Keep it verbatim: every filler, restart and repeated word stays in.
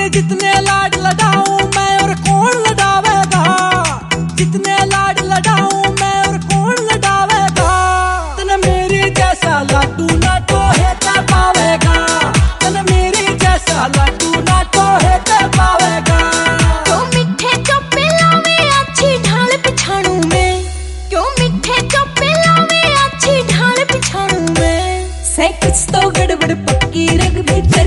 तेरे जितने लाड लडाऊं मैं और कौन लडावेगा, जितने लाड लडाऊं मैं और कौन लडावेगा। तने मेरे जैसा लाडू ना तो है ते पावेगा, तने मेरे जैसा लाडू ना तो है ते पावेगा। क्यों मिठे चोपे लावे अच्छी ढाल पिछाड़ू में, क्यों मिठे चोपे लावे अच्छी ढाल पिछाड़ू में। से कुछ तो गड़बड़ पक्की रग भी